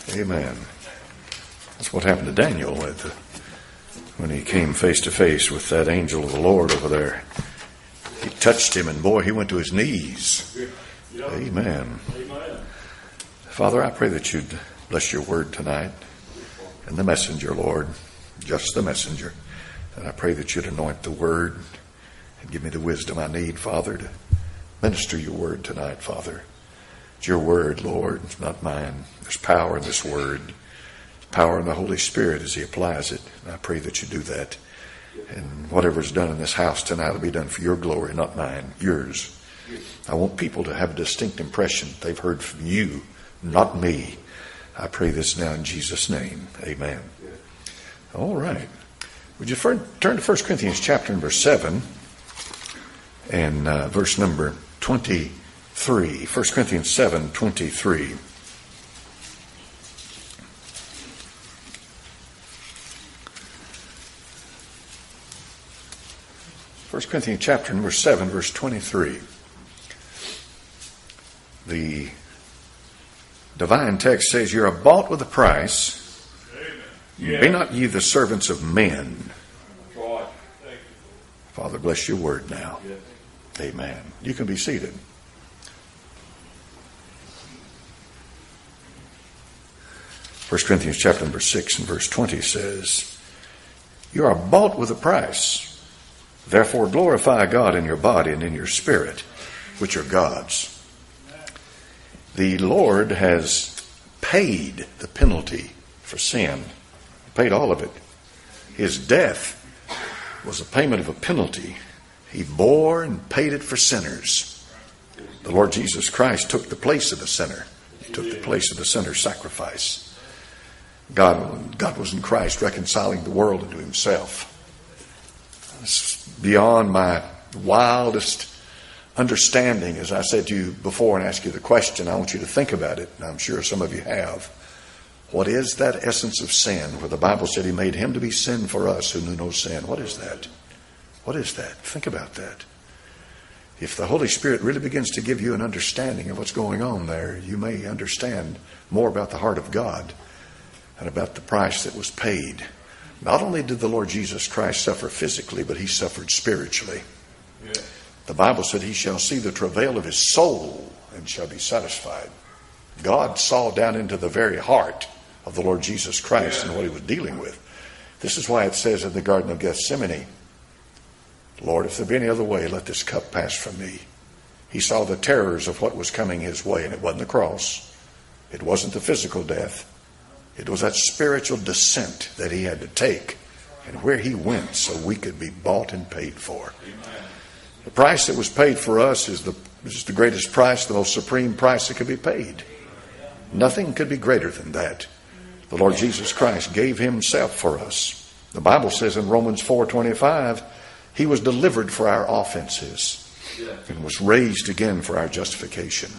Amen. That's what happened to Daniel when he came face to face with that angel of the Lord over there. He touched him, and boy, he went to his knees. Amen. Father, I pray that you'd bless your word tonight and the messenger, Lord, just the messenger. And I pray that you'd anoint the word and give me the wisdom I need, Father, to minister your word tonight, Father. It's your word, Lord, it's not mine. There's power in this word. There's power in the Holy Spirit as he applies it. And I pray that you do that. And whatever's done in this house tonight will be done for your glory, not mine, yours. I want people to have a distinct impression they've heard from you, not me. I pray this now in Jesus' name. Amen. All right. Would you turn to 1 Corinthians chapter number 7 and verse number 23. 1 Corinthians 7:23. First Corinthians chapter number 7, verse 23. The divine text says, "You are bought with a price. Be not ye the servants of men." Father, bless your word now. Amen. You can be seated. 1 Corinthians chapter number 6 and verse 20 says, "You are bought with a price. Therefore glorify God in your body and in your spirit, which are God's." The Lord has paid the penalty for sin. He paid all of it. His death was a payment of a penalty. He bore and paid it for sinners. The Lord Jesus Christ took the place of the sinner. He took the place of the sinner's sacrifice. God was in Christ reconciling the world unto himself. It's beyond my wildest understanding. As I said to you before and asked you the question, I want you to think about it, and I'm sure some of you have. What is that essence of sin where the Bible said he made him to be sin for us who knew no sin? What is that? What is that? Think about that. If the Holy Spirit really begins to give you an understanding of what's going on there, you may understand more about the heart of God and about the price that was paid. Not only did the Lord Jesus Christ suffer physically, but he suffered spiritually. Yeah. The Bible said he shall see the travail of his soul and shall be satisfied. God saw down into the very heart of the Lord Jesus Christ and what he was dealing with. This is why it says in the Garden of Gethsemane, "Lord, if there be any other way, let this cup pass from me." He saw the terrors of what was coming his way, and it wasn't the cross. It wasn't the physical death. It was that spiritual descent that he had to take and where he went so we could be bought and paid for. Amen. The price that was paid for us is the greatest price, the most supreme price that could be paid. Nothing could be greater than that. The Lord Jesus Christ gave himself for us. The Bible says in Romans 4:25, he was delivered for our offenses and was raised again for our justification.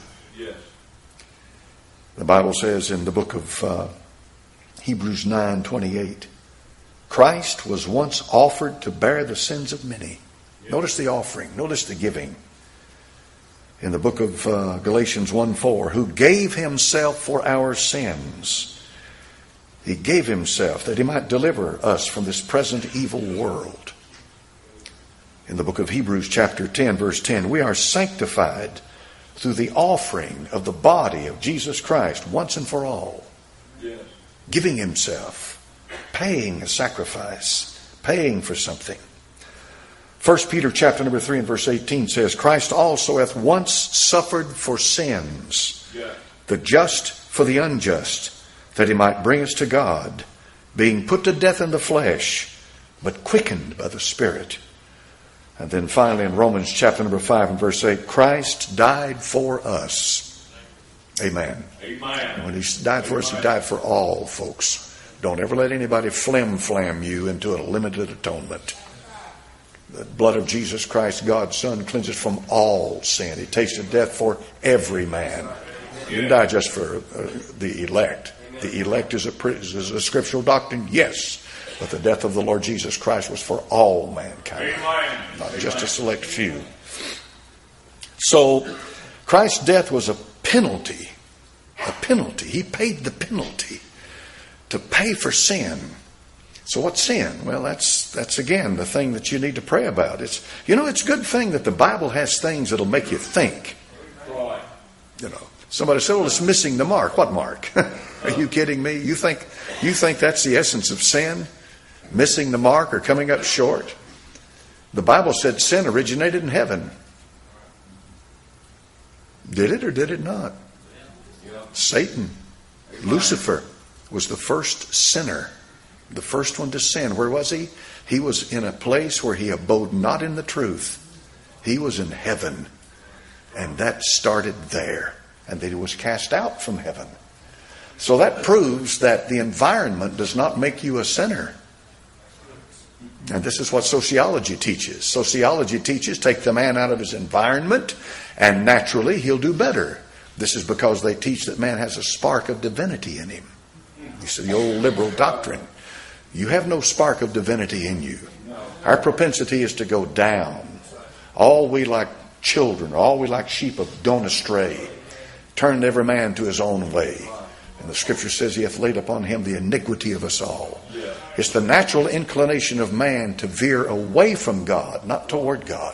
The Bible says in the book of Hebrews 9:28, Christ was once offered to bear the sins of many. Notice the offering. Notice the giving. In the book of Galatians 1:4, who gave himself for our sins. He gave himself that he might deliver us from this present evil world. In the book of Hebrews chapter 10, verse 10, we are sanctified through the offering of the body of Jesus Christ once and for all. Yes. Giving himself, paying a sacrifice, paying for something. 1 Peter chapter number 3 and verse 18 says, Christ also hath once suffered for sins, the just for the unjust, that he might bring us to God, being put to death in the flesh, but quickened by the Spirit. And then finally in Romans chapter number 5 and verse 8, Christ died for us. Amen. Amen. And when he died for us, he died for all, folks. Don't ever let anybody flim-flam you into a limited atonement. The blood of Jesus Christ, God's Son, cleanses from all sin. He tasted death for every man. He didn't die just for the elect. The elect is a scriptural doctrine, yes. But the death of the Lord Jesus Christ was for all mankind, not just a select few. So Christ's death was a penalty a penalty. He paid the penalty to pay for sin. So what's sin? Well, that's again the thing that you need to pray about. It's a good thing that the Bible has things that'll make you think. Somebody said, well, it's missing the mark. What mark? Are you kidding me? You think that's the essence of sin? Missing the mark or coming up short? The Bible said sin originated in heaven. Did it or did it not? Satan, Lucifer, was the first sinner, the first one to sin. Where was he? He was in a place where he abode not in the truth. He was in heaven. And that started there. And that he was cast out from heaven. So that proves that the environment does not make you a sinner. And this is what sociology teaches. Sociology teaches take the man out of his environment and naturally he'll do better. This is because they teach that man has a spark of divinity in him. You see, the old liberal doctrine. You have no spark of divinity in you. Our propensity is to go down. All we like children, all we like sheep have gone astray. Turned every man to his own way. And the scripture says he hath laid upon him the iniquity of us all. It's the natural inclination of man to veer away from God, not toward God.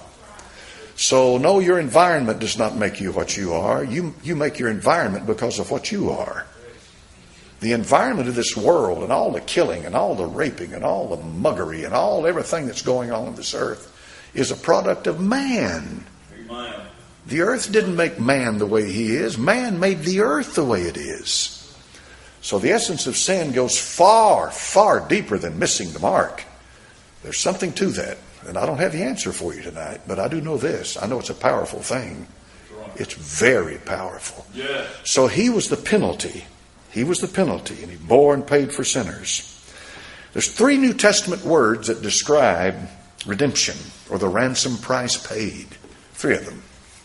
So no, your environment does not make you what you are. You make your environment because of what you are. The environment of this world and all the killing and all the raping and all the muggery and everything that's going on in this earth is a product of man. Amen. The earth didn't make man the way he is. Man made the earth the way it is. So the essence of sin goes far, far deeper than missing the mark. There's something to that. And I don't have the answer for you tonight, but I do know this. I know it's a powerful thing. It's very powerful. Yeah. So he was the penalty. He was the penalty, and he bore and paid for sinners. There's 3 New Testament words that describe redemption or the ransom price paid. 3 of them.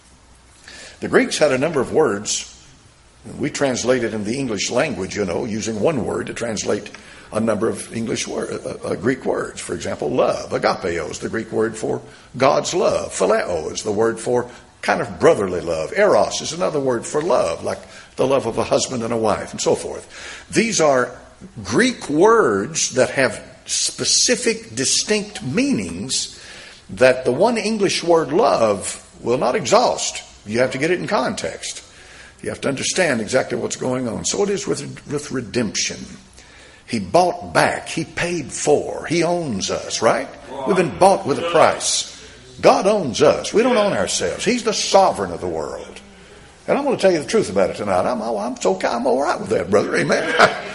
The Greeks had a number of words. We translated in the English language, using one word to translate a number of Greek words. For example, love. Agapeo is the Greek word for God's love. Phileo is the word for kind of brotherly love. Eros is another word for love, like the love of a husband and a wife, and so forth. These are Greek words that have specific, distinct meanings that the one English word love will not exhaust. You have to get it in context. You have to understand exactly what's going on. So it is with redemption. He bought back. He paid for. He owns us, right? We've been bought with a price. God owns us. We don't own ourselves. He's the sovereign of the world. And I'm going to tell you the truth about it tonight. I'm all right with that, brother. Amen.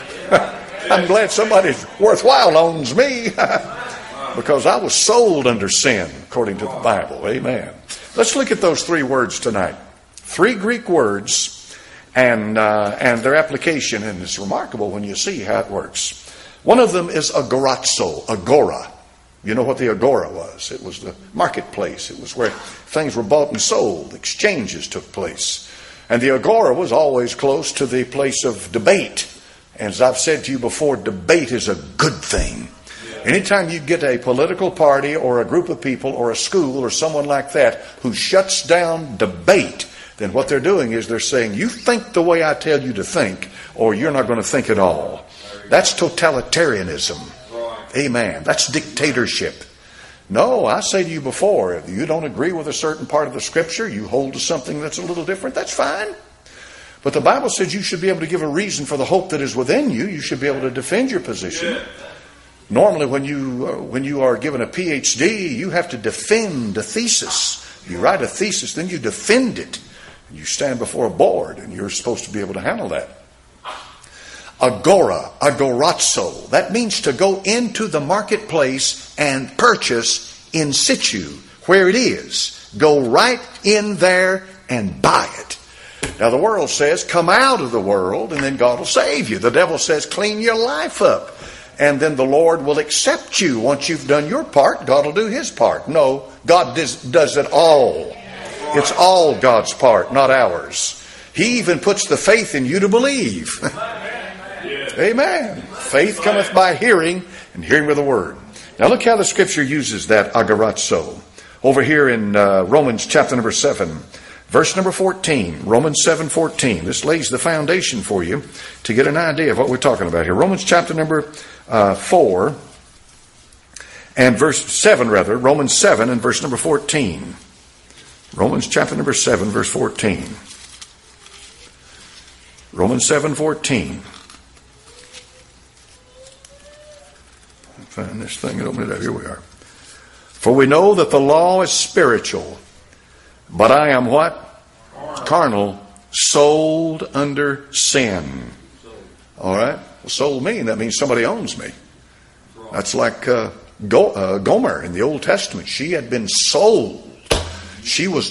I'm glad somebody worthwhile owns me because I was sold under sin, according to the Bible. Amen. Let's look at those 3 words tonight. 3 Greek words and their application, and it's remarkable when you see how it works. One of them is agorazo, agora. You know what the agora was? It was the marketplace. It was where things were bought and sold. Exchanges took place. And the agora was always close to the place of debate. And as I've said to you before, debate is a good thing. Anytime you get a political party or a group of people or a school or someone like that who shuts down debate, then what they're doing is they're saying, you think the way I tell you to think, or you're not going to think at all. That's totalitarianism. Amen. That's dictatorship. No, I say to you before, if you don't agree with a certain part of the scripture, you hold to something that's a little different, that's fine. But the Bible says you should be able to give a reason for the hope that is within you. You should be able to defend your position. Normally, when you are given a PhD, you have to defend a thesis. You write a thesis, then you defend it. You stand before a board, and you're supposed to be able to handle that. Agora, agorazo. That means to go into the marketplace and purchase in situ, where it is. Go right in there and buy it. Now, the world says, come out of the world, and then God will save you. The devil says, clean your life up. And then the Lord will accept you. Once you've done your part, God will do His part. No, God does it all. It's all God's part, not ours. He even puts the faith in you to believe. Amen. Faith cometh by hearing, and hearing with the word. Now look how the scripture uses that agorazo. Over here in Romans chapter number 7, Verse number 14, Romans 7:14. This lays the foundation for you to get an idea of what we're talking about here. Romans chapter number 4 and verse 7 rather. Romans 7 and verse number 14. Romans chapter number 7 verse 14. Romans 7:14. Find this thing and open it up. Here we are. For we know that the law is spiritual, but I am what? Carnal, sold under sin. All right? Well, sold that means somebody owns me. That's like Gomer in the Old Testament. She had been sold. She was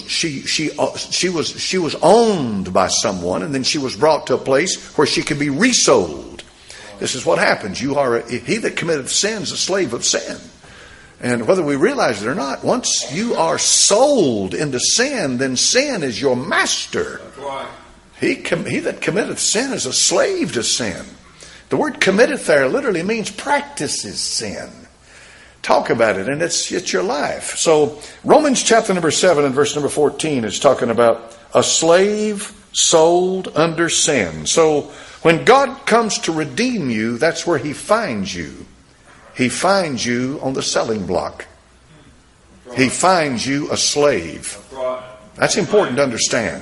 owned by someone, and then she was brought to a place where she could be resold. This is what happens. He that committeth sin is a slave of sin. And whether we realize it or not, once you are sold into sin, then sin is your master. That's right. He that committeth sin is a slave to sin. The word committeth there literally means practices sin. Talk about it, and it's your life. So Romans chapter number 7 and verse number 14 is talking about a slave sold under sin. So when God comes to redeem you, that's where He finds you. He finds you on the selling block. He finds you a slave. That's important to understand.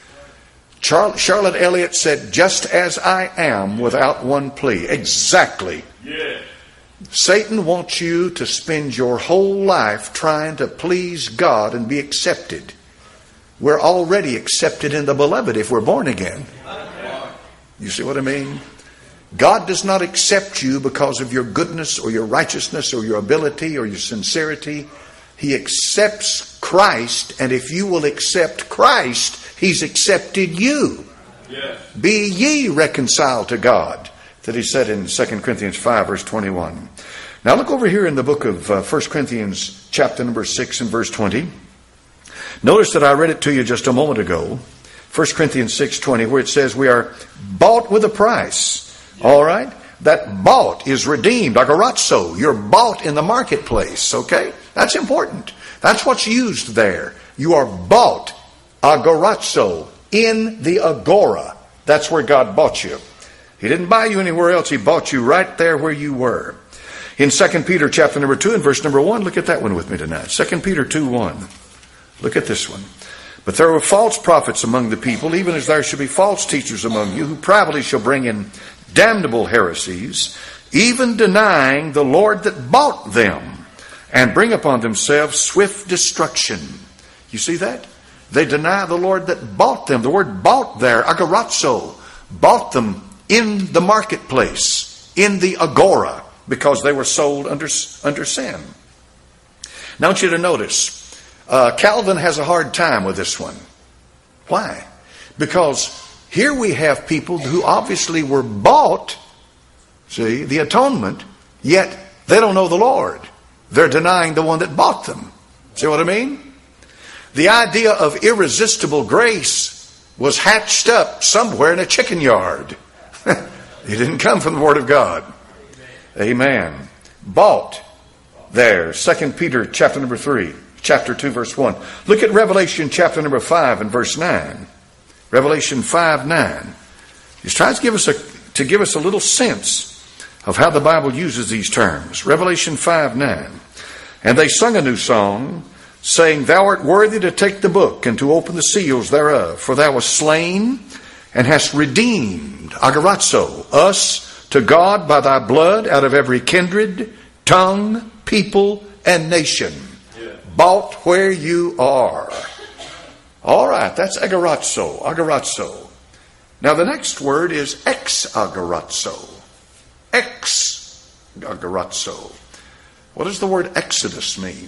Charlotte Elliott said, just as I am without one plea. Exactly. Yeah. Satan wants you to spend your whole life trying to please God and be accepted. We're already accepted in the beloved if we're born again. You see what I mean? God does not accept you because of your goodness or your righteousness or your ability or your sincerity. He accepts Christ, and if you will accept Christ, He's accepted you. Yes. Be ye reconciled to God, that He said in 2 Corinthians 5 verse 21. Now look over here in the book of 1 Corinthians chapter number 6 and verse 20. Notice that I read it to you just a moment ago. 1 Corinthians 6:20, where it says we are bought with a price. All right? That bought is redeemed, agorazo. You're bought in the marketplace, okay? That's important. That's what's used there. You are bought, agorazo, in the agora. That's where God bought you. He didn't buy you anywhere else. He bought you right there where you were. In 2 Peter chapter number 2 and verse number 1, look at that one with me tonight. 2 Peter 2:1. Look at this one. But there were false prophets among the people, even as there should be false teachers among you, who privately shall bring in damnable heresies, even denying the Lord that bought them, and bring upon themselves swift destruction. You see that? They deny the Lord that bought them. The word bought there, agorazo, bought them in the marketplace, in the agora, because they were sold under sin. Now I want you to notice, Calvin has a hard time with this one. Why? Because here we have people who obviously were bought, see, the atonement, yet they don't know the Lord. They're denying the one that bought them. See what I mean? The idea of irresistible grace was hatched up somewhere in a chicken yard. It didn't come from the Word of God. Amen. Bought there. 2 Peter chapter number 3, chapter 2, verse 1. Look at Revelation chapter number 5 and verse 9. Revelation 5:9. He's trying to give us a little sense of how the Bible uses these terms. Revelation 5:9. And they sung a new song, saying, Thou art worthy to take the book and to open the seals thereof, for thou wast slain and hast redeemed, agorazo, us to God by thy blood out of every kindred, tongue, people, and nation. Yeah. Bought where you are. All right, that's agorazo. Now the next word is ex-agorazo. Ex-agorazo. What does the word exodus mean?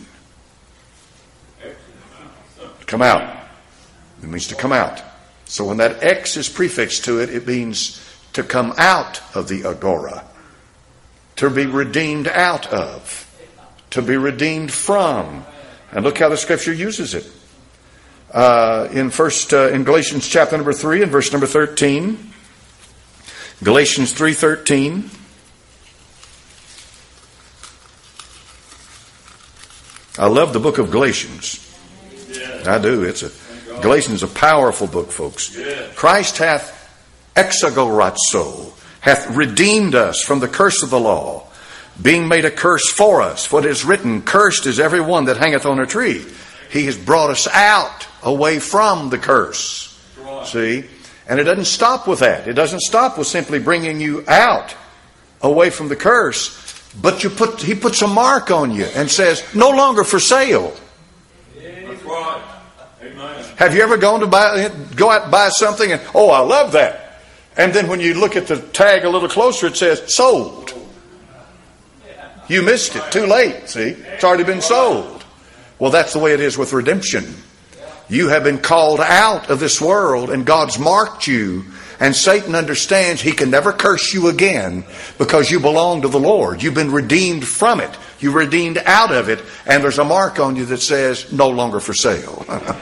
Come out. It means to come out. So when that X is prefixed to it, it means to come out of the agora. To be redeemed out of. To be redeemed from. And look how the Scripture uses it. In Galatians chapter number 3 and verse number 13. Galatians 3:13. I love the book of Galatians. I do. Galatians is a powerful book, folks. Christ hath exagorazo, hath redeemed us from the curse of the law, being made a curse for us. What is written, cursed is every one that hangeth on a tree. He has brought us out away from the curse. See? And it doesn't stop with that. It doesn't stop with simply bringing you out away from the curse. But he puts a mark on you and says, no longer for sale. That's right. Amen. Have you ever go out and buy something and, oh, I love that. And then when you look at the tag a little closer, it says, sold. You missed it. Too late. See? It's already been sold. Well, that's the way it is with redemption. You have been called out of this world and God's marked you. And Satan understands he can never curse you again because you belong to the Lord. You've been redeemed from it. You're redeemed out of it. And there's a mark on you that says, no longer for sale.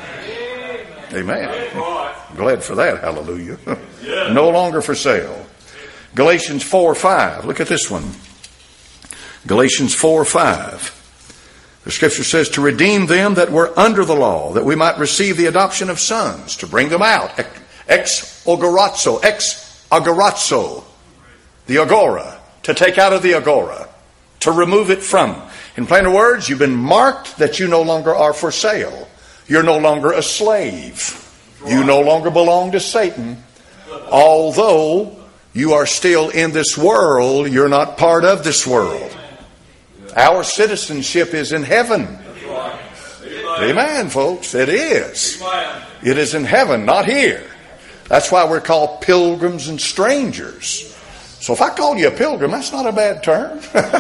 Amen. I'm glad for that. Hallelujah. No longer for sale. Galatians 4:5. Look at this one. Galatians 4:5. The scripture says, to redeem them that were under the law, that we might receive the adoption of sons, to bring them out. Ex-agorazo, the agora, to take out of the agora, to remove it from. In plainer words, you've been marked that you no longer are for sale. You're no longer a slave. You no longer belong to Satan. Although you are still in this world, you're not part of this world. Our citizenship is in heaven. Amen, folks. It is. It is in heaven, not here. That's why we're called pilgrims and strangers. So if I call you a pilgrim, that's not a bad term.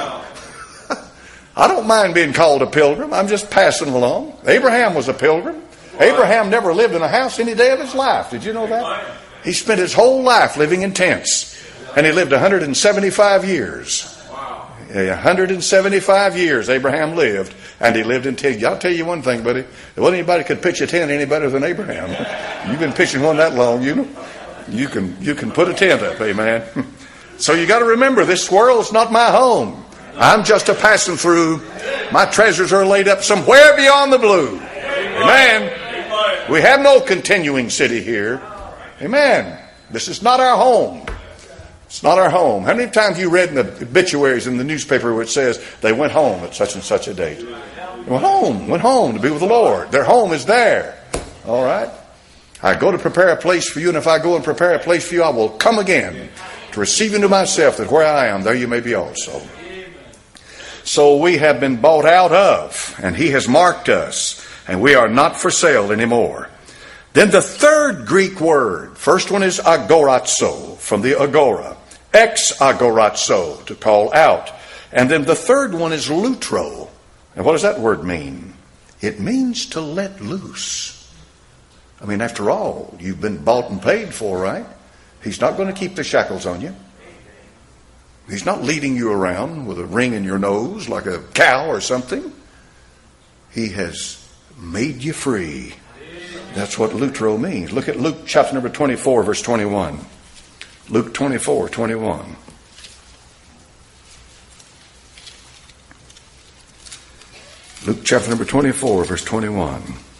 I don't mind being called a pilgrim. I'm just passing along. Abraham was a pilgrim. Abraham never lived in a house any day of his life. Did you know that? He spent his whole life living in tents. And he lived 175 years. 175 years Abraham lived, and he lived in tents. I'll tell you one thing, buddy. There wasn't anybody could pitch a tent any better than Abraham. You've been pitching one that long, you know. You can put a tent up, amen. So you got to remember, this world's not my home. I'm just a passing through. My treasures are laid up somewhere beyond the blue. Amen. We have no continuing city here. Amen. This is not our home. It's not our home. How many times have you read in the obituaries in the newspaper where it says they went home at such and such a date? They went home to be with the Lord. Their home is there. All right? I go to prepare a place for you, and if I go and prepare a place for you, I will come again to receive you to myself, that where I am, there you may be also. So we have been bought out of, and he has marked us, and we are not for sale anymore. Then the third Greek word, first one is agorazo, from the agora. Ex-agorazo, to call out. And then the third one is lutro. And what does that word mean? It means to let loose. I mean, after all, you've been bought and paid for, right? He's not going to keep the shackles on you. He's not leading you around with a ring in your nose like a cow or something. He has made you free. That's what lutro means. Look at Luke chapter number 24, verse 21. Luke 24, 21. Luke chapter number 24, verse 21.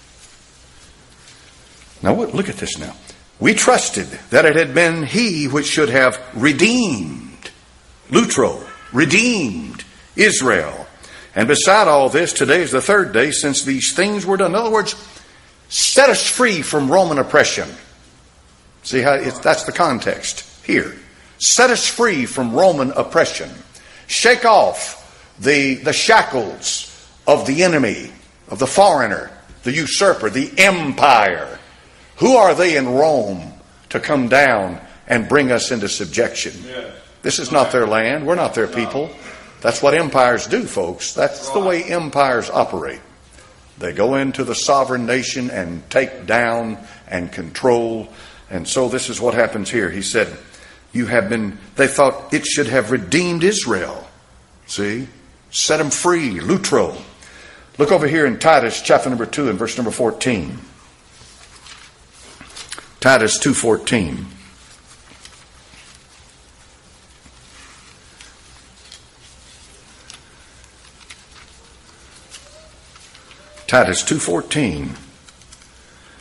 Now look at this now. We trusted that it had been he which should have redeemed, lutro, redeemed Israel. And beside all this, today is the third day since these things were done. In other words, set us free from Roman oppression. See how that's the context here. Set us free from Roman oppression. Shake off the shackles of the enemy, of the foreigner, the usurper, the empire. Who are they in Rome to come down and bring us into subjection? This is not their land. We're not their people. That's what empires do, folks. That's the way empires operate. They go into the sovereign nation and take down and control. And so this is what happens here. He said, they thought it should have redeemed Israel. See? Set them free. Lutro. Look over here in Titus chapter number 2 and verse number 14. Titus 2:14. Titus 2:14.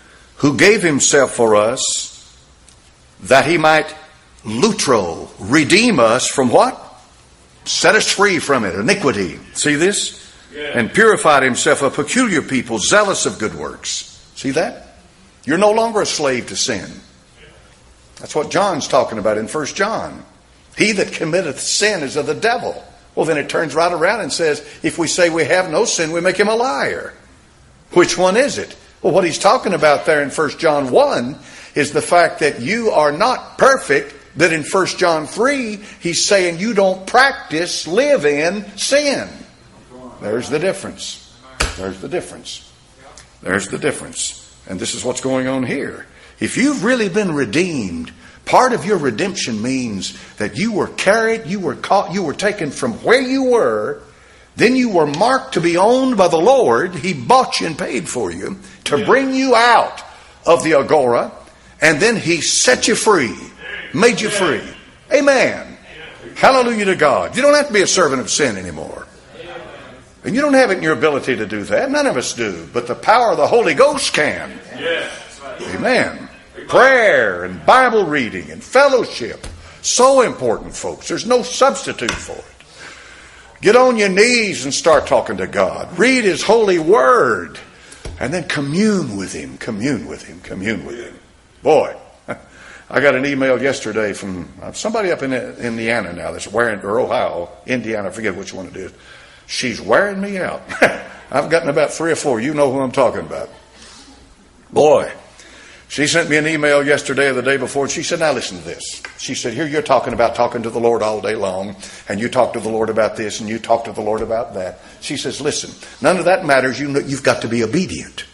who gave himself for us that he might lutro, redeem us from what? Set us free from it, iniquity. See this? Yeah. And purified himself a peculiar people, zealous of good works. See that? You're no longer a slave to sin. That's what John's talking about in 1 John. He that committeth sin is of the devil. Well, then it turns right around and says, if we say we have no sin, we make him a liar. Which one is it? Well, what he's talking about there in 1 John 1 is the fact that you are not perfect. That in 1 John 3, he's saying you don't practice, live in sin. There's the difference. There's the difference. There's the difference. And this is what's going on here. If you've really been redeemed, part of your redemption means that you were carried, you were caught, you were taken from where you were, then you were marked to be owned by the Lord. He bought you and paid for you to bring you out of the agora, and then he set you free. Made you free. Amen. Hallelujah to God. You don't have to be a servant of sin anymore. And you don't have it in your ability to do that. None of us do. But the power of the Holy Ghost can. Amen. Prayer and Bible reading and fellowship. So important, folks. There's no substitute for it. Get on your knees and start talking to God. Read His holy word. And then commune with Him. Commune with Him. Commune with Him. Boy. I got an email yesterday from somebody up in Indiana now that's wearing, or Ohio, Indiana, I forget which one it is. She's wearing me out. I've gotten about 3 or 4. You know who I'm talking about. Boy, she sent me an email yesterday or the day before, and she said, now listen to this. She said, here you're talking about talking to the Lord all day long, and you talk to the Lord about this, and you talk to the Lord about that. She says, listen, none of that matters. You've got to be obedient.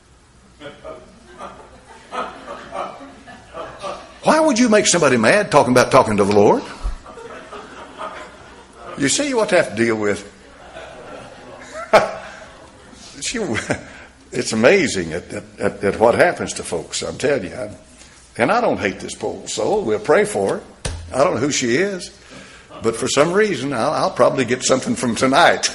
Why would you make somebody mad talking about talking to the Lord? You see what I have to deal with. It's amazing at what happens to folks, I'm telling you. And I don't hate this poor soul. We'll pray for her. I don't know who she is. But for some reason, I'll probably get something from tonight.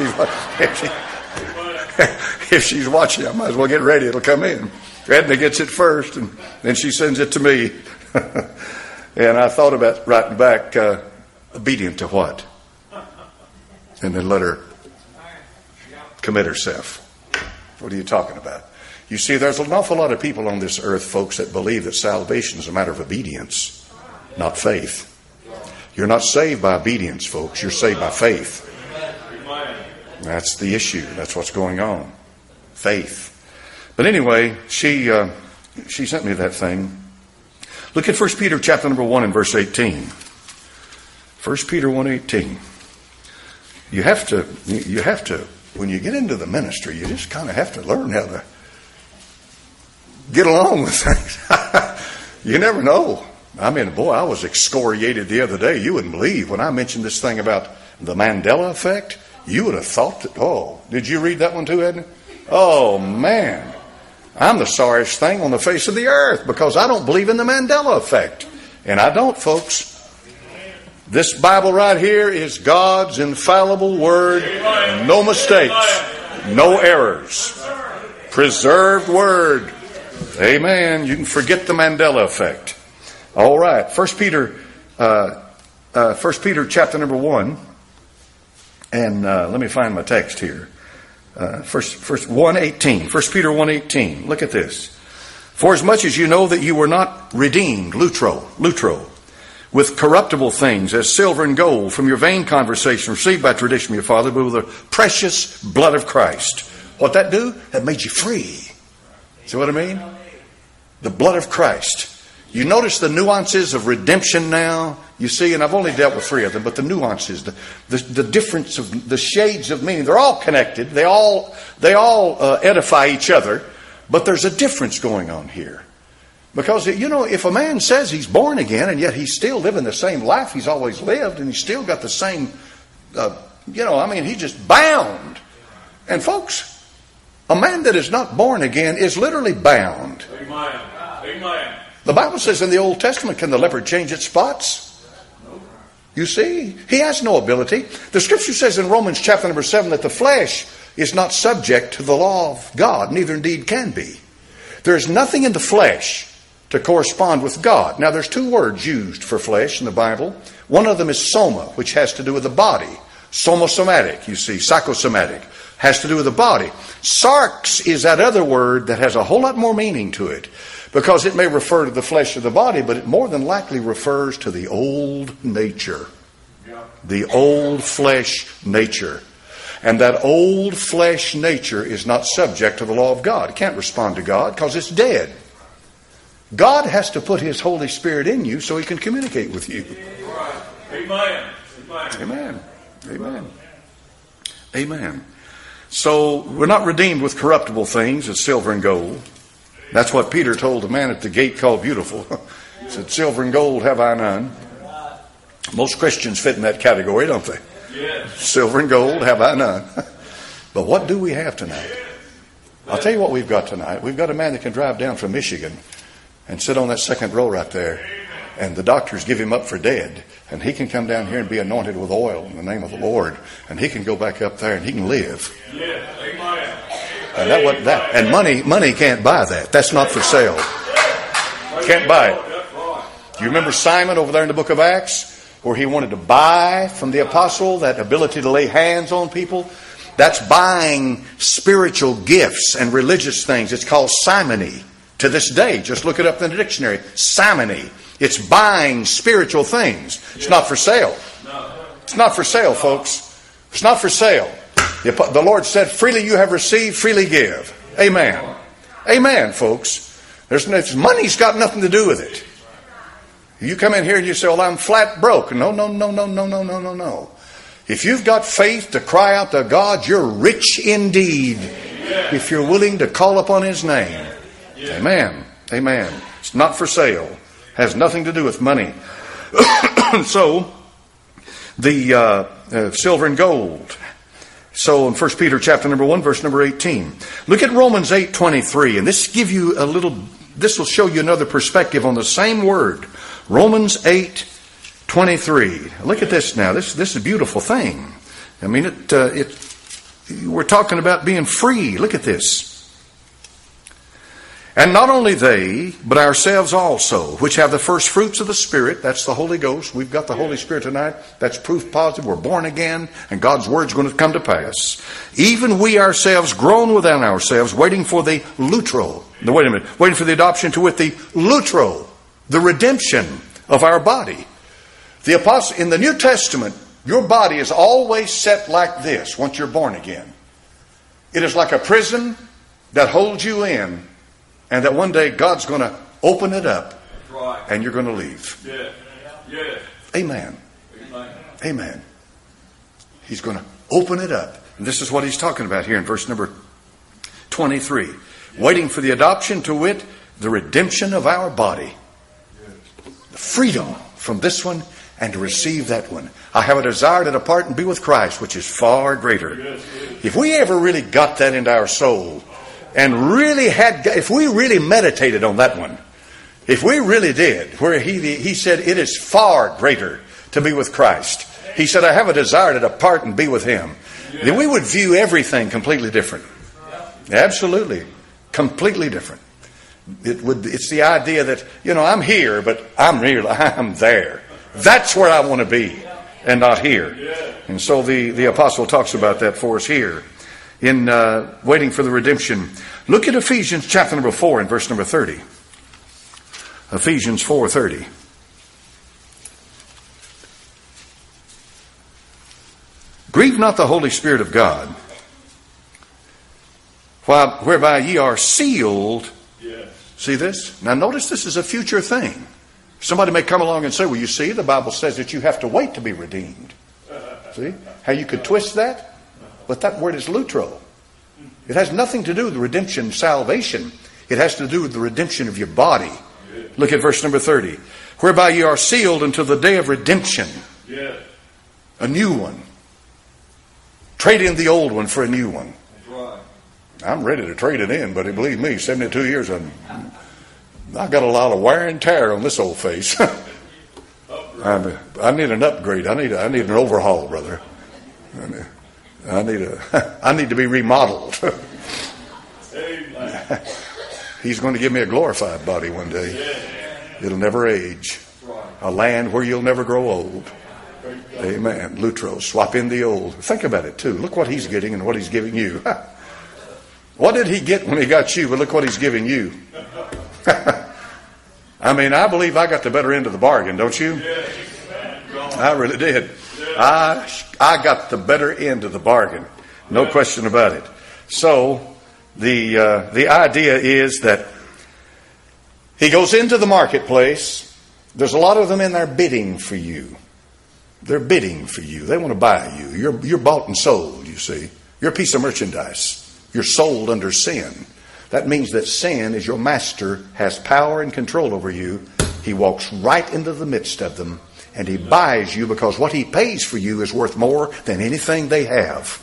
If she's watching, I might as well get ready. It'll come in. Edna gets it first, and then she sends it to me. And I thought about writing back, obedient to what? And then let her commit herself. What are you talking about? You see, there's an awful lot of people on this earth, folks, that believe that salvation is a matter of obedience, not faith. You're not saved by obedience, folks. You're saved by faith. That's the issue. That's what's going on. Faith. But anyway, she sent me that thing. Look at 1 Peter chapter number 1 and verse 18. 1 Peter 1:18. You have to, when you get into the ministry, you just kind of have to learn how to get along with things. You never know. I mean, boy, I was excoriated the other day. You wouldn't believe when I mentioned this thing about the Mandela effect. You would have thought that, oh, did you read that one too, Edna? Oh, man. I'm the sorriest thing on the face of the earth because I don't believe in the Mandela effect. And I don't, folks. This Bible right here is God's infallible word. No mistakes. No errors. Preserved word. Amen. You can forget the Mandela effect. All right. 1 Peter chapter number 1. And let me find my text here. First 1:18. 1 Peter 1:18. Look at this. For as much as you know that you were not redeemed, lutro, with corruptible things as silver and gold from your vain conversation received by tradition of your father, but with the precious blood of Christ. What that do? That made you free. See what I mean? The blood of Christ. You notice the nuances of redemption now? You see, and I've only dealt with 3 of them, but the nuances, the difference of the shades of meaning, they're all connected. They all edify each other, but there's a difference going on here. Because, you know, if a man says he's born again and yet he's still living the same life he's always lived and he's still got the same, he's just bound. And folks, a man that is not born again is literally bound. Amen. Amen. The Bible says in the Old Testament, can the leopard change its spots? You see, he has no ability. The Scripture says in Romans chapter number 7 that the flesh is not subject to the law of God, neither indeed can be. There's nothing in the flesh to correspond with God. Now, there's two words used for flesh in the Bible. One of them is soma, which has to do with the body. Somasomatic, you see, psychosomatic, has to do with the body. Sarx is that other word that has a whole lot more meaning to it, because it may refer to the flesh of the body, but it more than likely refers to the old nature. The old flesh nature. And that old flesh nature is not subject to the law of God. It can't respond to God because it's dead. God has to put His Holy Spirit in you so He can communicate with you. Amen. Amen. Amen. Amen. So we're not redeemed with corruptible things as silver and gold. That's what Peter told the man at the gate called Beautiful. He said, silver and gold have I none. Most Christians fit in that category, don't they? Yes. Silver and gold have I none. But what do we have tonight? I'll tell you what we've got tonight. We've got a man that can drive down from Michigan and sit on that second row right there, and the doctors give him up for dead, and he can come down here and be anointed with oil in the name of the Lord, and he can go back up there and he can live. Yes. Amen. And that wasn't that. And money can't buy that. That's not for sale. Can't buy it. Do you remember Simon over there in the book of Acts, where he wanted to buy from the apostle that ability to lay hands on people? That's buying spiritual gifts and religious things. It's called simony. To this day, just look it up in the dictionary. Simony. It's buying spiritual things. It's not for sale. It's not for sale, folks. It's not for sale. The Lord said, freely you have received, freely give. Amen. Amen, folks. Money's got nothing to do with it. You come in here and you say, well, I'm flat broke. No. If you've got faith to cry out to God, you're rich indeed. If you're willing to call upon His name. Amen. Amen. It's not for sale. Has nothing to do with money. So, the silver and gold. So in 1 Peter chapter number 1, verse number 18. Look at Romans 8:23, and this will show you another perspective on the same word. Romans 8:23. Look at this now. This is a beautiful thing. I mean, we're talking about being free. Look at this. And not only they, but ourselves also, which have the first fruits of the Spirit. That's the Holy Ghost. We've got the Holy Spirit tonight. That's proof positive. We're born again, and God's Word's going to come to pass. Even we ourselves, groan within ourselves, waiting for the lutro. No, wait a minute. Waiting for the adoption to wit, the lutro, the redemption of our body. The apostle in the New Testament, your body is always set like this once you're born again. It is like a prison that holds you in, and that one day God's going to open it up, and you're going to leave. Yes. Amen. Amen. He's going to open it up. And this is what he's talking about here in verse number 23. Waiting for the adoption, to wit, the redemption of our body. The freedom from this one and to receive that one. I have a desire to depart and be with Christ, which is far greater. If we ever really got that into our soul, and if we really meditated on that one, if we really did, where he said it is far greater to be with Christ. He said, I have a desire to depart and be with Him. Then we would view everything completely different. Absolutely. Completely different. It's the idea that, I'm here, but I'm there. That's where I want to be, and not here. And so the apostle talks about that for us here. In waiting for the redemption. Look at Ephesians chapter number 4 and verse number 30. Ephesians 4:30. Grieve not the Holy Spirit of God, whereby ye are sealed. Yes. See this? Now notice this is a future thing. Somebody may come along and say, well, you see, the Bible says that you have to wait to be redeemed. See how you could twist that? But that word is lutro. It has nothing to do with redemption, salvation. It has to do with the redemption of your body. Look at verse number 30. Whereby you are sealed until the day of redemption. A new one. Trade in the old one for a new one. I'm ready to trade it in, but believe me, 72 years, I've got a lot of wear and tear on this old face. I need an upgrade. I need an overhaul, brother. I need to be remodeled. He's going to give me a glorified body one day. It'll never age. A land where you'll never grow old. Amen. Lutro, swap in the old. Think about it too. Look what he's getting and what he's giving you. What did he get when he got you? But look what he's giving you. I mean, I believe I got the better end of the bargain, don't you? I really did. I got the better end of the bargain. No question about it. So the idea is that he goes into the marketplace. There's a lot of them in there bidding for you. They're bidding for you. They want to buy you. You're bought and sold, you see. You're a piece of merchandise. You're sold under sin. That means that sin is your master, has power and control over you. He walks right into the midst of them, and he buys you because what he pays for you is worth more than anything they have.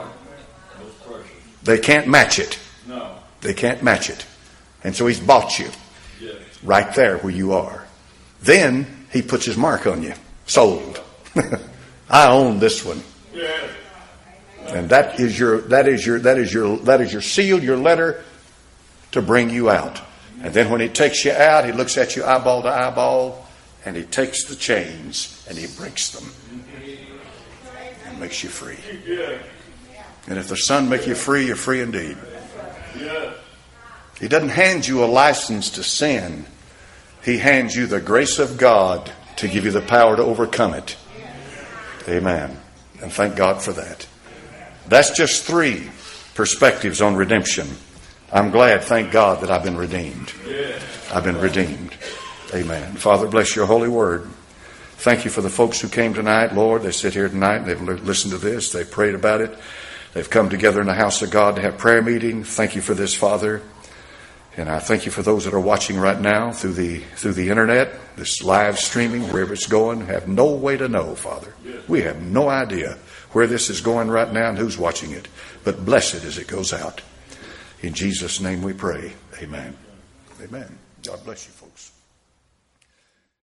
They can't match it. No. They can't match it. And so he's bought you right there where you are. Then he puts his mark on you. Sold. I own this one. And that is your seal, your letter to bring you out. And then when he takes you out, he looks at you eyeball to eyeball, and he takes the chains and he breaks them and makes you free. And if the Son make you free, you're free indeed. He doesn't hand you a license to sin. He hands you the grace of God to give you the power to overcome it. Amen. And thank God for that. That's just 3 perspectives on redemption. I'm glad, thank God, that I've been redeemed. I've been redeemed. Amen. Father, bless your holy word. Thank you for the folks who came tonight, Lord. They sit here tonight and they've listened to this. They've prayed about it. They've come together in the house of God to have prayer meeting. Thank you for this, Father. And I thank you for those that are watching right now through the internet, this live streaming, wherever it's going. Have no way to know, Father. We have no idea where this is going right now and who's watching it. But bless it as it goes out. In Jesus' name we pray. Amen. Amen. God bless you, folks.